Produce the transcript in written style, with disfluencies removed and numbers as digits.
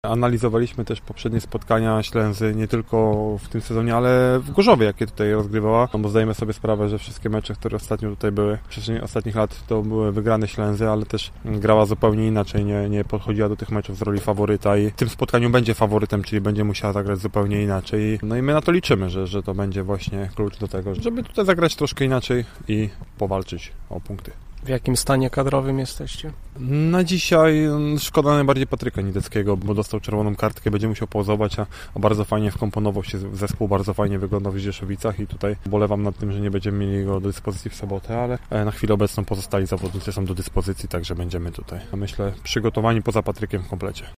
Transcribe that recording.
Analizowaliśmy też poprzednie spotkania Ślęzy, nie tylko w tym sezonie, ale w Gorzowie, jakie tutaj rozgrywała, bo zdajemy sobie sprawę, że wszystkie mecze, które ostatnio tutaj były, w przestrzeni ostatnich lat, to były wygrane Ślęzy, ale też grała zupełnie inaczej, nie podchodziła do tych meczów z roli faworyta i w tym spotkaniu będzie faworytem, czyli będzie musiała zagrać zupełnie inaczej. No i my na to liczymy, że to będzie właśnie klucz do tego, żeby tutaj zagrać troszkę inaczej i powalczyć o punkty. W jakim stanie kadrowym jesteście? Na dzisiaj szkoda najbardziej Patryka Nideckiego, bo dostał czerwoną kartkę, będzie musiał pauzować, a bardzo fajnie wkomponował się w zespół, bardzo fajnie wyglądał w Zdzieszowicach i tutaj bolewam nad tym, że nie będziemy mieli go do dyspozycji w sobotę, ale na chwilę obecną pozostali zawodnicy są do dyspozycji, także będziemy tutaj, myślę, przygotowani poza Patrykiem w komplecie.